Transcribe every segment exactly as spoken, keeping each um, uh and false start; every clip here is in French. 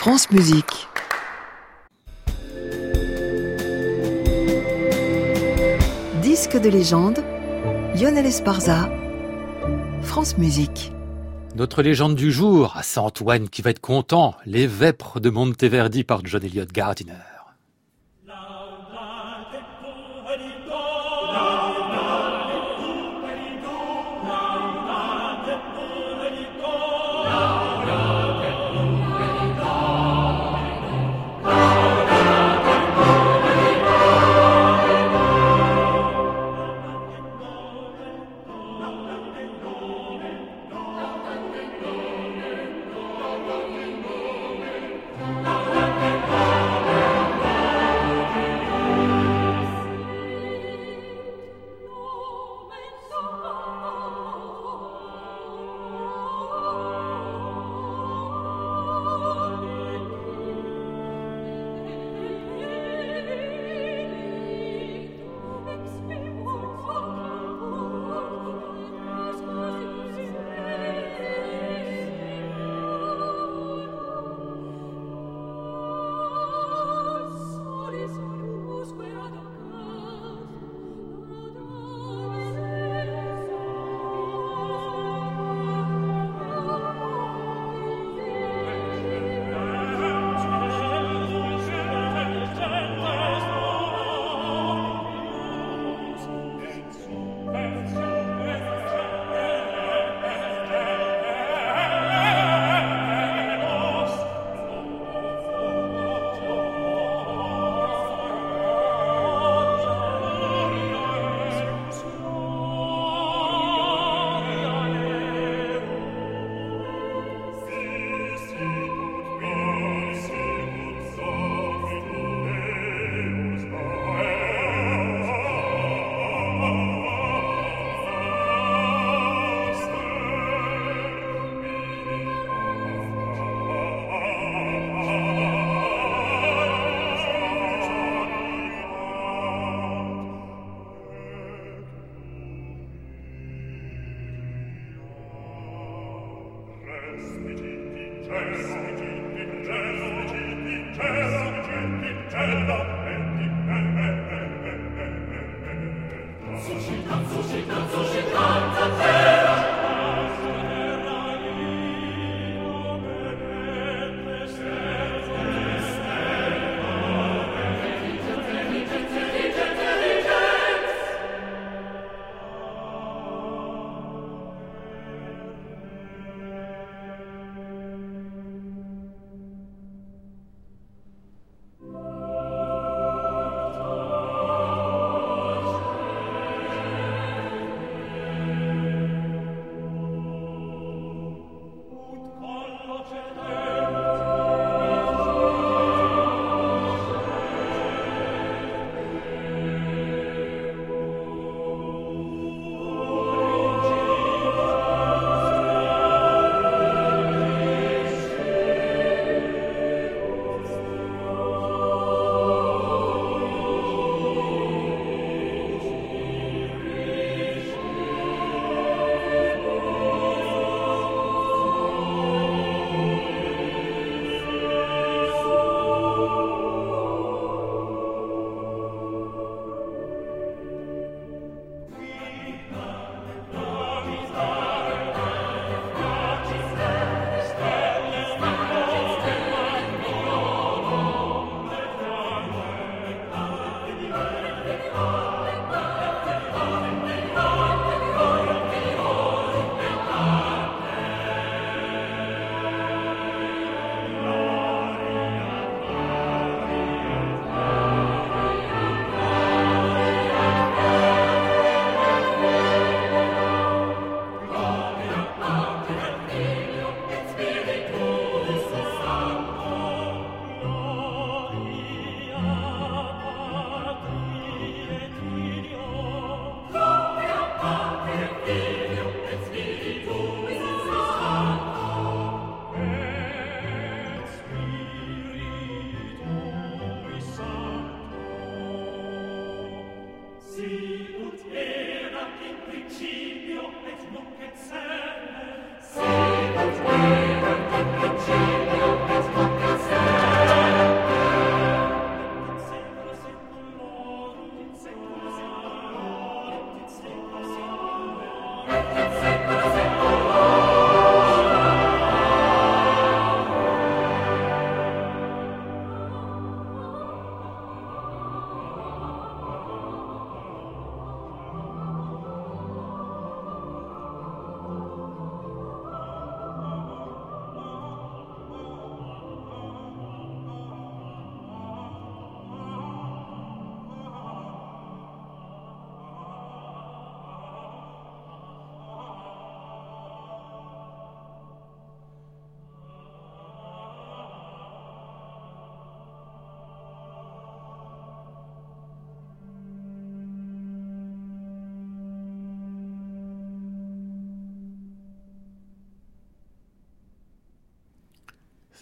France Musique. Disque de légende, Lionel Esparza, France Musique. Notre légende du jour, ah, c'est Antoine qui va être content, Les Vêpres de Monteverdi par John Eliot Gardiner.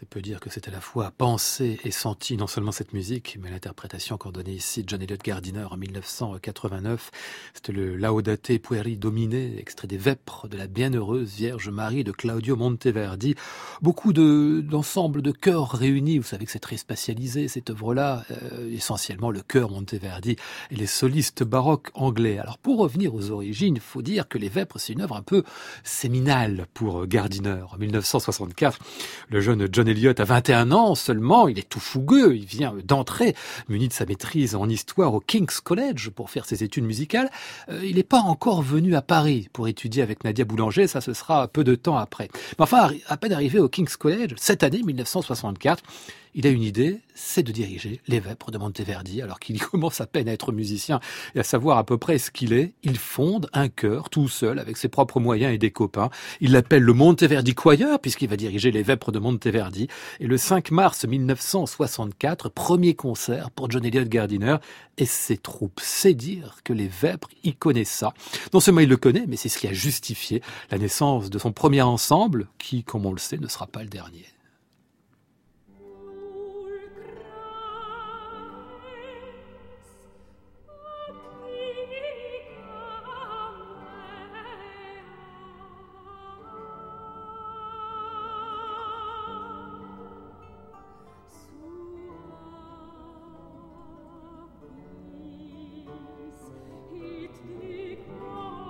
C'est peu dire que c'est à la fois pensé et senti non seulement cette musique, mais l'interprétation qu'en donnait ici John Eliot Gardiner en mille neuf cent quatre-vingt-neuf. C'était le Laudate Pueri Domine, extrait des Vêpres de la Bienheureuse Vierge Marie de Claudio Monteverdi. Beaucoup de, d'ensembles de chœurs réunis. Vous savez que c'est très spatialisé cette œuvre-là, euh, essentiellement le chœur Monteverdi et les solistes baroques anglais. Alors pour revenir aux origines, il faut dire que les Vêpres, c'est une œuvre un peu séminale pour Gardiner. En mille neuf cent soixante-quatre, le jeune John Eliot a vingt et un ans seulement, il est tout fougueux, il vient d'entrer, muni de sa maîtrise en histoire au King's College pour faire ses études musicales. Euh, il n'est pas encore venu à Paris pour étudier avec Nadia Boulanger, ça ce sera peu de temps après. Mais enfin, à peine arrivé au King's College, cette année, mille neuf cent soixante-quatre, il a une idée, c'est de diriger les Vêpres de Monteverdi, alors qu'il commence à peine à être musicien et à savoir à peu près ce qu'il est. Il fonde un chœur tout seul, avec ses propres moyens et des copains. Il l'appelle le Monteverdi Choir, puisqu'il va diriger les Vêpres de Monteverdi. Et le cinq mars mille neuf cent soixante-quatre, premier concert pour John Eliot Gardiner et ses troupes. C'est dire que les Vêpres, il connaît ça. Non seulement il le connaît, mais c'est ce qui a justifié la naissance de son premier ensemble, qui, comme on le sait, ne sera pas le dernier.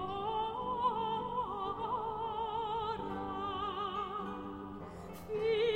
Feel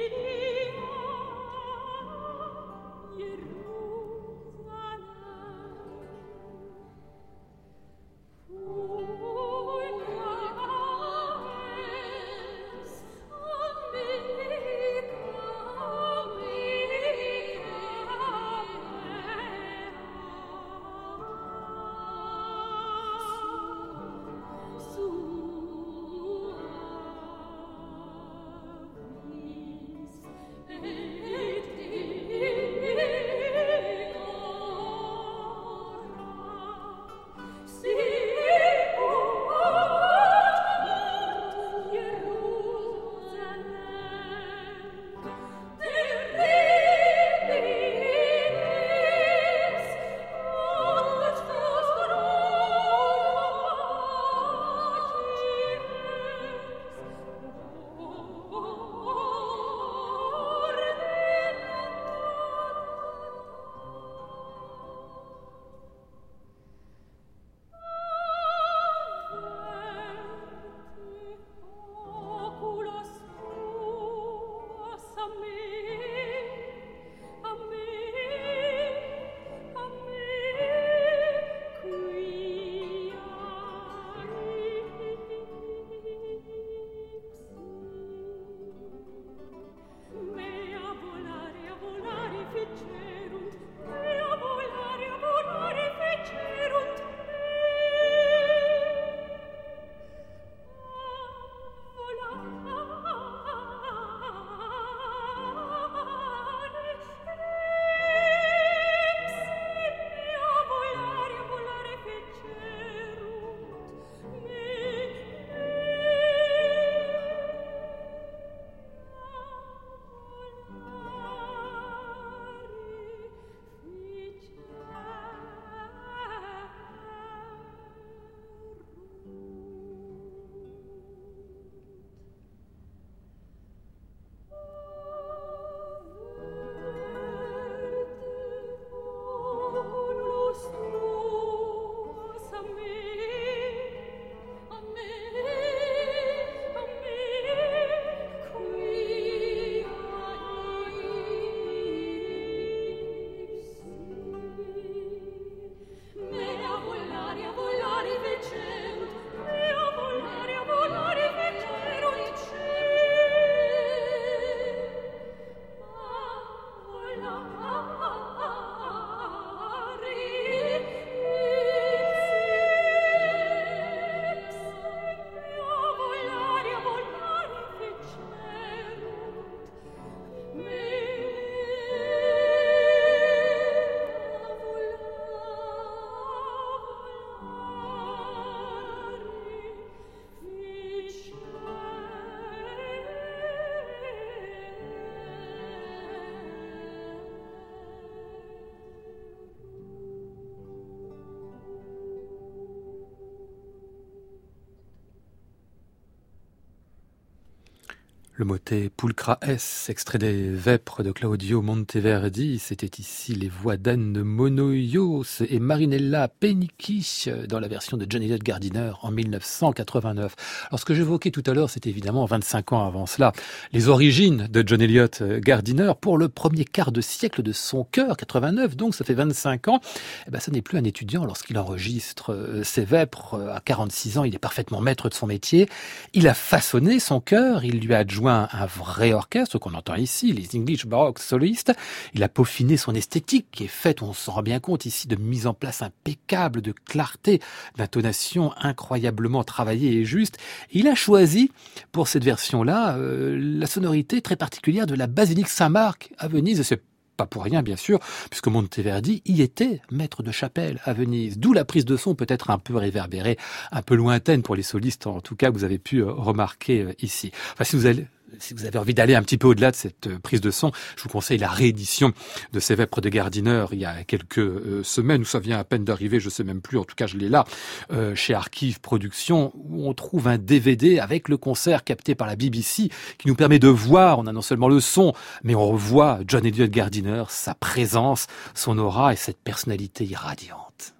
Le motet Pulchra es, extrait des Vêpres de Claudio Monteverdi. C'était ici les voix d'Anne Monoios et Marinella Penichi dans la version de Johnny Elliott Gardiner en mille neuf cent quatre-vingt-neuf. Alors ce que j'évoquais tout à l'heure, c'était évidemment vingt-cinq ans avant cela. Les origines de Johnny Elliott Gardiner pour le premier quart de siècle de son cœur, quatre-vingt-neuf, donc ça fait vingt-cinq ans. Eh ben, ça n'est plus un étudiant lorsqu'il enregistre ses Vêpres. À quarante-six ans, il est parfaitement maître de son métier. Il a façonné son chœur, il lui a adjoint un vrai orchestre qu'on entend ici, les English Baroque Solistes. Il a peaufiné son esthétique qui est faite, on s'en rend bien compte ici, de mise en place impeccable, de clarté, d'intonation incroyablement travaillée et juste. Et il a choisi pour cette version-là euh, la sonorité très particulière de la basilique Saint-Marc à Venise. Et c'est pas pour rien, bien sûr, puisque Monteverdi y était maître de chapelle à Venise. D'où la prise de son peut-être un peu réverbérée, un peu lointaine pour les solistes, en tout cas, que vous avez pu remarquer ici. Enfin, si vous allez... Si vous avez envie d'aller un petit peu au-delà de cette prise de son, je vous conseille la réédition de ces Vêpres de Gardiner il y a quelques euh, semaines, où ça vient à peine d'arriver, je sais même plus, en tout cas je l'ai là, euh, chez Archive Productions, où on trouve un D V D avec le concert capté par la B B C, qui nous permet de voir, on a non seulement le son, mais on revoit John Elliott Gardiner, sa présence, son aura et cette personnalité irradiante.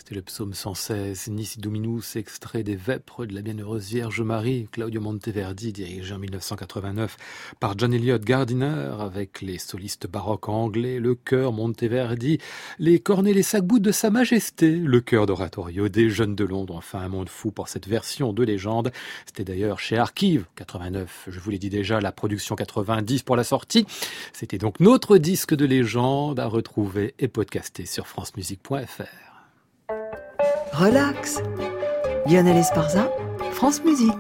C'était le psaume cent seize, Nisi Dominus, extrait des Vêpres de la Bienheureuse Vierge Marie, Claudio Monteverdi, dirigé en mille neuf cent quatre-vingt-neuf par John Eliot Gardiner, avec les solistes baroques anglais, le chœur Monteverdi, les cornets, les sac-boutes de Sa Majesté, le chœur d'oratorio des Jeunes de Londres. Enfin, un monde fou pour cette version de légende. C'était d'ailleurs chez Archive, quatre-vingt-neuf, je vous l'ai dit déjà, la production quatre-vingt-dix pour la sortie. C'était donc notre disque de légende à retrouver et podcaster sur francemusique point f r. Relax. Lionel Esparza, France Musique.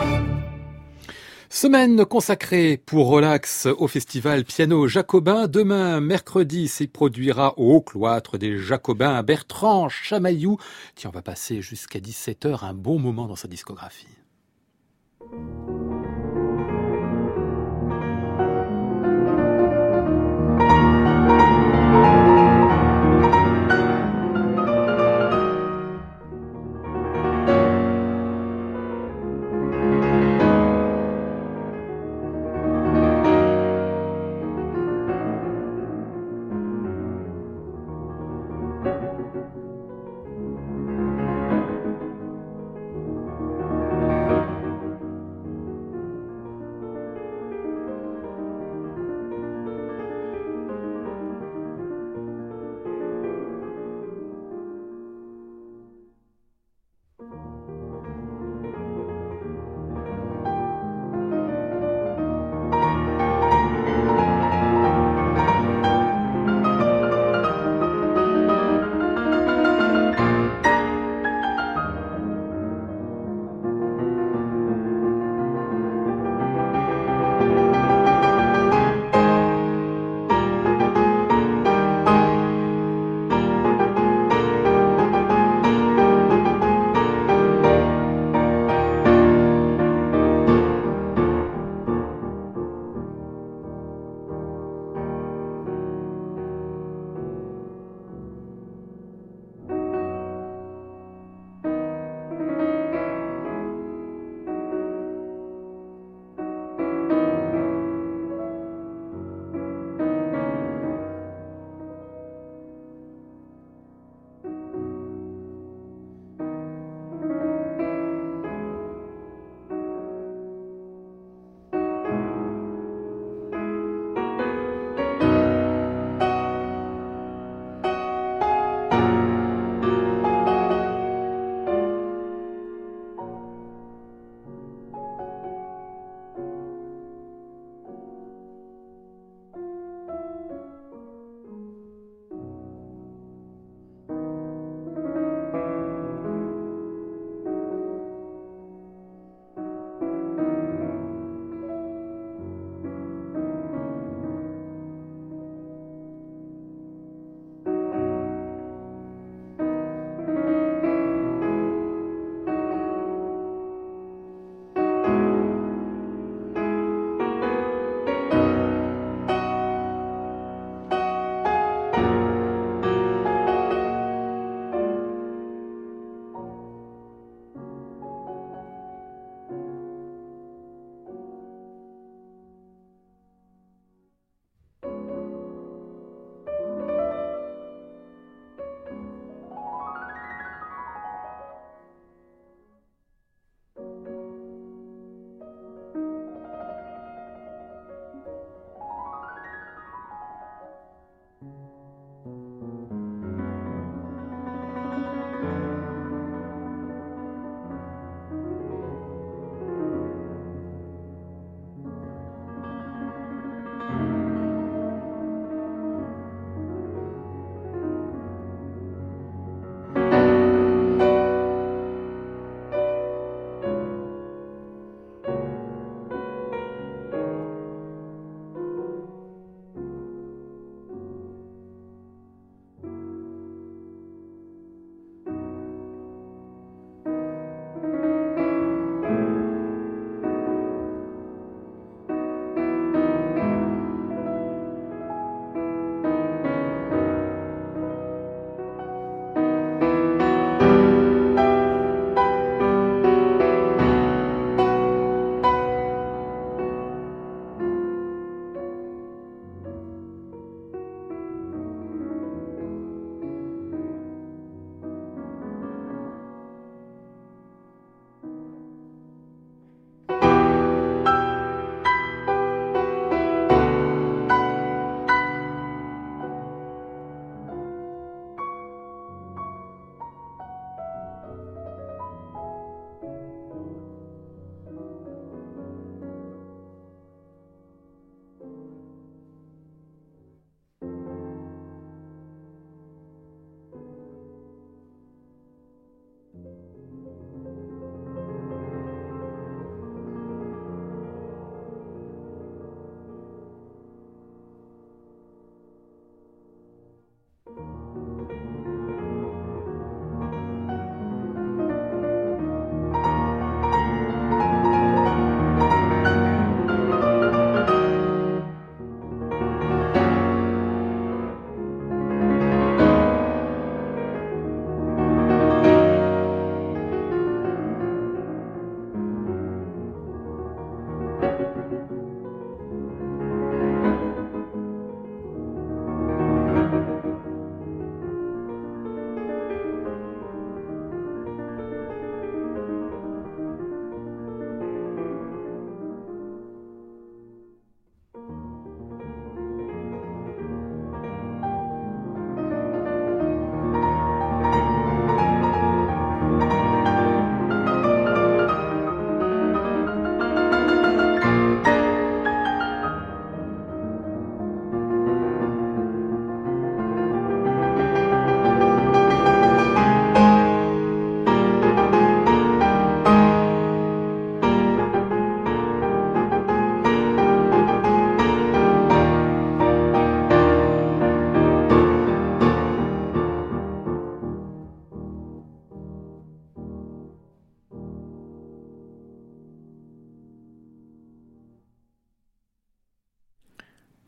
Semaine consacrée pour Relax au festival Piano Jacobin. Demain, mercredi, s'y produira au Haut-Cloître des Jacobins Bertrand Chamaillou. Tiens, on va passer jusqu'à dix-sept heures un bon moment dans sa discographie.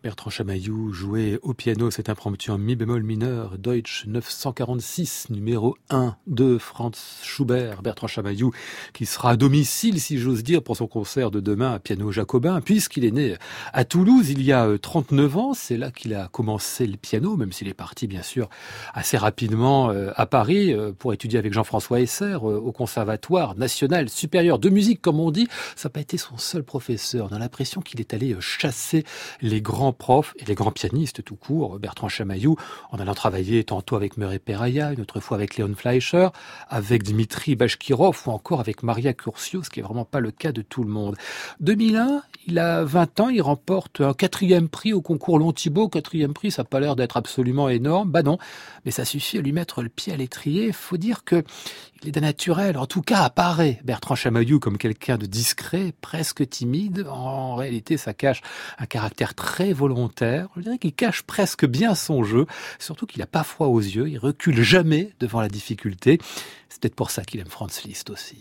Bertrand Chamaillou jouait au piano cet impromptu en mi bémol mineur, Deutsch neuf cent quarante-six, numéro un de Franz Schubert. Bertrand Chamaillou qui sera à domicile, si j'ose dire, pour son concert de demain à piano jacobin, puisqu'il est né à Toulouse il y a trente-neuf ans. C'est là qu'il a commencé le piano, même s'il est parti bien sûr assez rapidement à Paris pour étudier avec Jean-François Esser au Conservatoire national supérieur de musique, comme on dit. Ça n'a pas été son seul professeur. On a l'impression qu'il est allé chasser les grands profs et les grands pianistes tout court. Bertrand Chamaillou, en allant travailler tantôt avec Murray Peraya, une autre fois avec Léon Fleischer, avec Dmitri Bashkirov ou encore avec Maria Curcio, ce qui est vraiment pas le cas de tout le monde. deux mille un, il a vingt ans, il remporte un quatrième prix au concours Long-Thibault. Quatrième prix, ça n'a pas l'air d'être absolument énorme. Bah non, mais ça suffit à lui mettre le pied à l'étrier. Il faut dire que il est d'un naturel, en tout cas apparaît Bertrand Chamaillou comme quelqu'un de discret, presque timide. En réalité, ça cache un caractère très volontaire. Je dirais qu'il cache presque bien son jeu, surtout qu'il n'a pas froid aux yeux, il recule jamais devant la difficulté. C'est peut-être pour ça qu'il aime Franz Liszt aussi.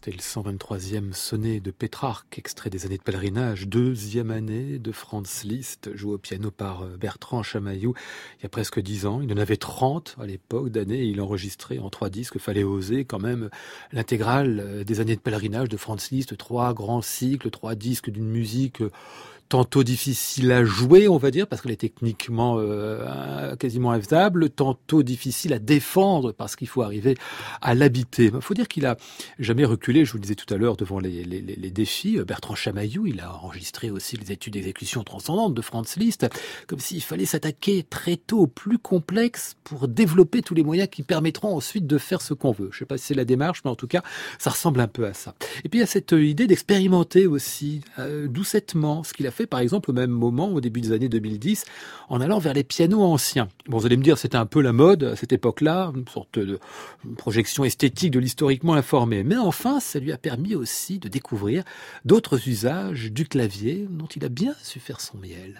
C'était le cent vingt-troisième sonnet de Pétrarque, extrait des années de pèlerinage, deuxième année de Franz Liszt, joué au piano par Bertrand Chamaillou, il y a presque dix ans. Il en avait trente à l'époque d'années, et il enregistrait en trois disques. Fallait oser quand même l'intégrale des années de pèlerinage de Franz Liszt, trois grands cycles, trois disques d'une musique tantôt difficile à jouer, on va dire, parce qu'elle est techniquement euh, quasiment infaisable, tantôt difficile à défendre, parce qu'il faut arriver à l'habiter. Il faut dire qu'il a jamais reculé, je vous le disais tout à l'heure, devant les, les, les défis. Bertrand Chamaillou, il a enregistré aussi les études d'exécution transcendantes de Franz Liszt, comme s'il fallait s'attaquer très tôt au plus complexe pour développer tous les moyens qui permettront ensuite de faire ce qu'on veut. Je ne sais pas si c'est la démarche, mais en tout cas, ça ressemble un peu à ça. Et puis il y a cette idée d'expérimenter aussi, euh, doucettement, ce qu'il a fait par exemple au même moment, au début des années deux mille dix, en allant vers les pianos anciens. Bon, vous allez me dire, c'était un peu la mode à cette époque-là, une sorte de projection esthétique de l'historiquement informé. Mais enfin, ça lui a permis aussi de découvrir d'autres usages du clavier dont il a bien su faire son miel.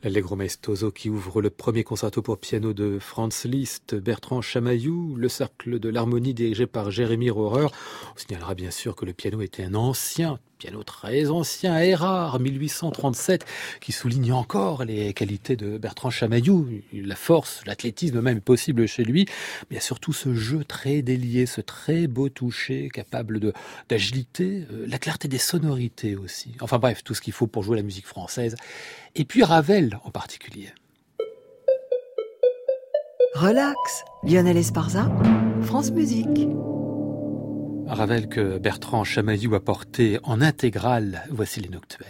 L'Allegro maestoso qui ouvre le premier concerto pour piano de Franz Liszt, Bertrand Chamaillou, le cercle de l'harmonie dirigé par Jérémy Rohrer. On signalera bien sûr que le piano était un ancien, piano très ancien, Erard, mille huit cent trente-sept, qui souligne encore les qualités de Bertrand Chamaillou, la force, l'athlétisme même possible chez lui, mais il y a surtout ce jeu très délié, ce très beau toucher, capable de, d'agilité, euh, la clarté des sonorités aussi. Enfin bref, tout ce qu'il faut pour jouer la musique française. Et puis Ravel en particulier. Relax, Lionel Esparza, France Musique. Ravel que Bertrand Chamaillou a porté en intégrale, voici les noctuels.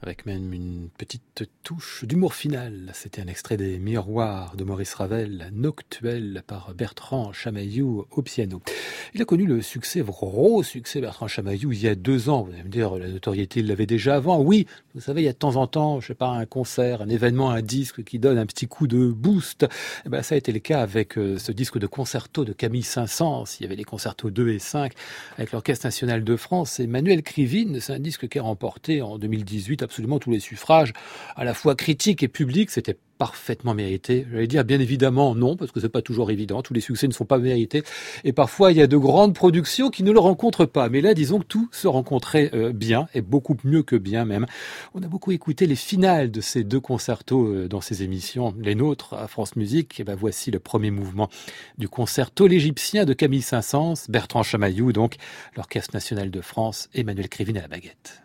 avec même une petite touche d'humour final. C'était un extrait des Miroirs de Maurice Ravel, Noctuel par Bertrand Chamaillou au piano. Il a connu le succès, gros succès, Bertrand Chamaillou, il y a deux ans. Vous allez me dire, la notoriété, il l'avait déjà avant. Oui, vous savez, il y a de temps en temps, je sais pas, un concert, un événement, un disque qui donne un petit coup de boost. Eh ben, ça a été le cas avec euh, ce disque de concerto de Camille Saint-Saëns. Il y avait les concertos deux et cinq avec l'Orchestre National de France. Et Manuel Krivine, c'est un disque qui a remporté en deux mille dix-huit absolument tous les suffrages, à la fois critiques et publics. C'était parfaitement mérité. J'allais dire bien évidemment non, parce que c'est pas toujours évident. Tous les succès ne sont pas mérités. Et parfois, il y a de grandes productions qui ne le rencontrent pas. Mais là, disons que tout se rencontrait euh, bien, et beaucoup mieux que bien même. On a beaucoup écouté les finales de ces deux concertos euh, dans ces émissions. Les nôtres, à France Musique, et ben voici le premier mouvement du concerto l'Égyptien de Camille Saint-Saëns, Bertrand Chamaillou, donc l'Orchestre National de France, Emmanuel Krivine à la baguette.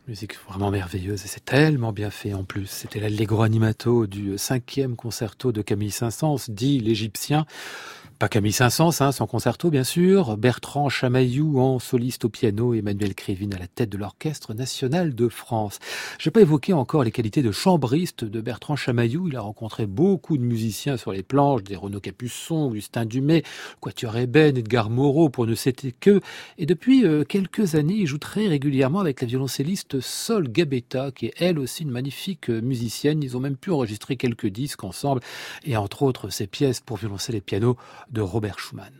Musique vraiment merveilleuse et c'est tellement bien fait en plus. C'était l'Allegro animato du cinquième concerto de Camille Saint-Saëns, dit l'Égyptien. Pas Camille Saint-Saëns, hein, son concerto bien sûr, Bertrand Chamaillou en soliste au piano, Emmanuel Krivine à la tête de l'Orchestre National de France. Je n'ai pas évoqué encore les qualités de chambriste de Bertrand Chamaillou. Il a rencontré beaucoup de musiciens sur les planches, des Renaud Capuçon, Augustin Dumay, Quatuor Ébène, Edgar Moreau, pour ne citer que. Et depuis euh, quelques années, il joue très régulièrement avec la violoncelliste Sol Gabetta, qui est elle aussi une magnifique musicienne. Ils ont même pu enregistrer quelques disques ensemble, et entre autres ses pièces pour violoncelle et piano de Robert Schumann.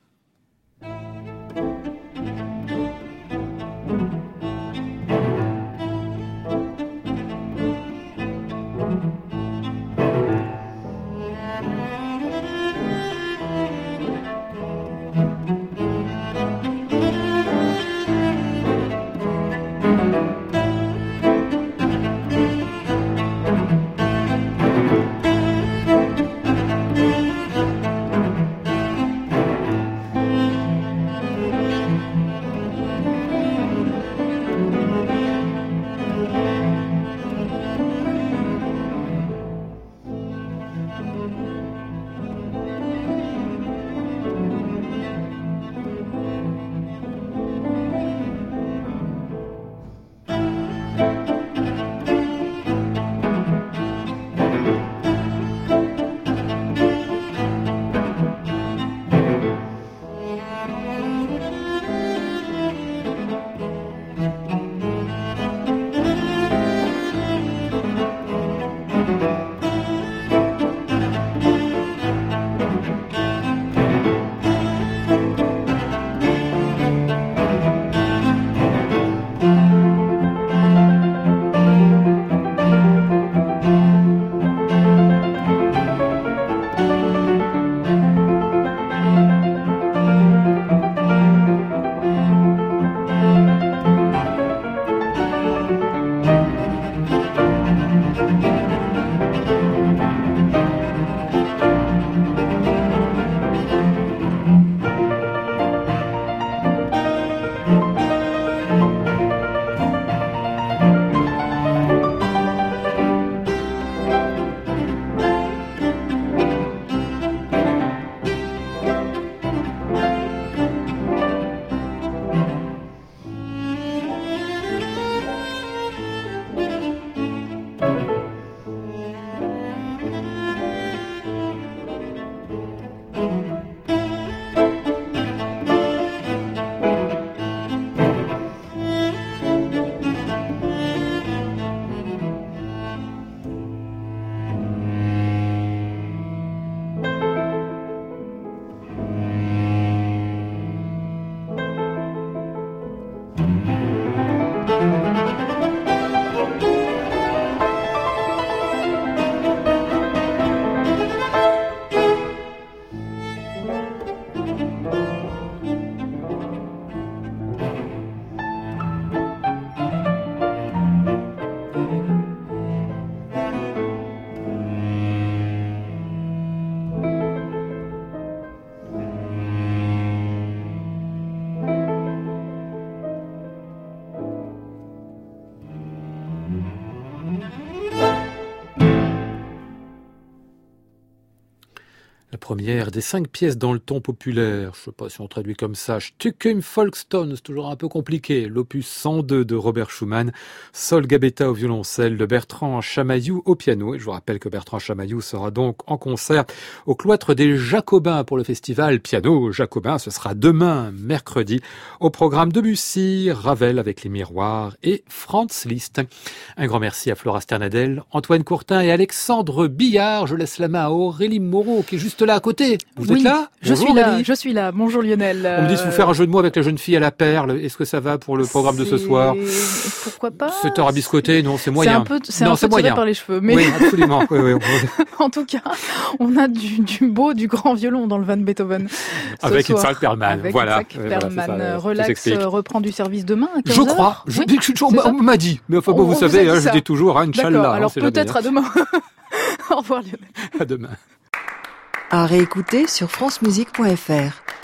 Première des cinq pièces dans le ton populaire, je ne sais pas si on traduit comme ça, Stücke im Volkston, c'est toujours un peu compliqué, l'opus cent deux de Robert Schumann, Sol Gabetta au violoncelle, de Bertrand Chamaillou au piano, et je vous rappelle que Bertrand Chamaillou sera donc en concert au Cloître des Jacobins pour le festival Piano Jacobin, ce sera demain, mercredi, au programme Debussy, Ravel avec les miroirs et Franz Liszt. Un grand merci à Flora Sternadel, Antoine Courtin et Alexandre Billard, je laisse la main à Aurélie Moreau qui est juste là à côté. Vous oui, êtes là? Je Bonjour, suis là, Aurélie. je suis là. Bonjour Lionel. On me dit de vous faire un jeu de mots avec la jeune fille à la perle. Est-ce que ça va pour le programme de ce soir? Pourquoi pas? C'est un rabiscoté, non, c'est moyen. C'est un peu, c'est non, un c'est peu tiré moyen. par les cheveux. Mais oui, absolument. Oui, oui. En tout cas, on a du, du beau, du grand violon dans le Van Beethoven. Avec soir. Itzhak Perlman. Avec voilà. Itzhak Perlman. Voilà, Relax reprend du service demain à quinze Je heures. crois. Je, oui, je, je, on m'a dit. Mais enfin, bon, on, vous on savez, vous hein, je dis toujours, hein, Inch'Allah. D'accord. Alors hein, peut-être jamais, à demain. Au revoir Lionel. À demain. À réécouter sur francemusique point f r.